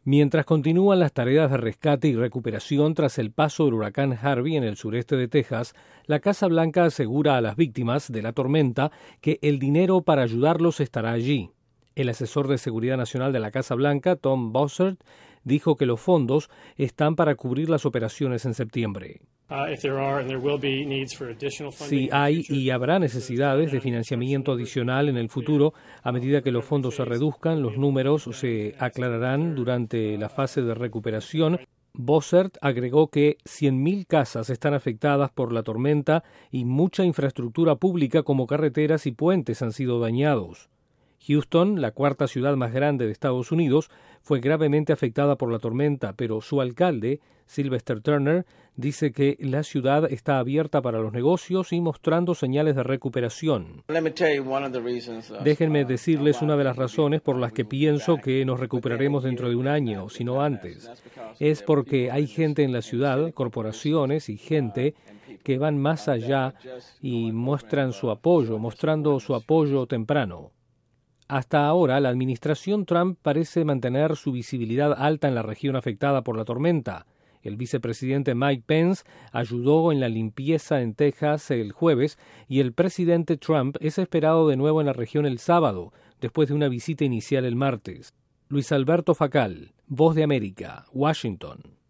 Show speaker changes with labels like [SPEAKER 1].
[SPEAKER 1] Mientras continúan las tareas de rescate y recuperación tras el paso del huracán Harvey en el sureste de Texas, la Casa Blanca asegura a las víctimas de la tormenta que el dinero para ayudarlos estará allí. El asesor de Seguridad Nacional de la Casa Blanca, Tom Bossert, dijo que los fondos están para cubrir las operaciones en septiembre. Si hay y habrá necesidades de financiamiento adicional en el futuro, a medida que los fondos se reduzcan, los números se aclararán durante la fase de recuperación. Bossert agregó que 100.000 casas están afectadas por la tormenta y mucha infraestructura pública como carreteras y puentes han sido dañados. Houston, la cuarta ciudad más grande de Estados Unidos, fue gravemente afectada por la tormenta, pero su alcalde, Sylvester Turner, dice que la ciudad está abierta para los negocios y mostrando señales de recuperación. Déjenme decirles una de las razones por las que pienso que nos recuperaremos dentro de un año, si no antes. Es porque hay gente en la ciudad, corporaciones y gente que van más allá y mostrando su apoyo temprano. Hasta ahora, la administración Trump parece mantener su visibilidad alta en la región afectada por la tormenta. El vicepresidente Mike Pence ayudó en la limpieza en Texas el jueves y el presidente Trump es esperado de nuevo en la región el sábado, después de una visita inicial el martes. Luis Alberto Facal, Voz de América, Washington.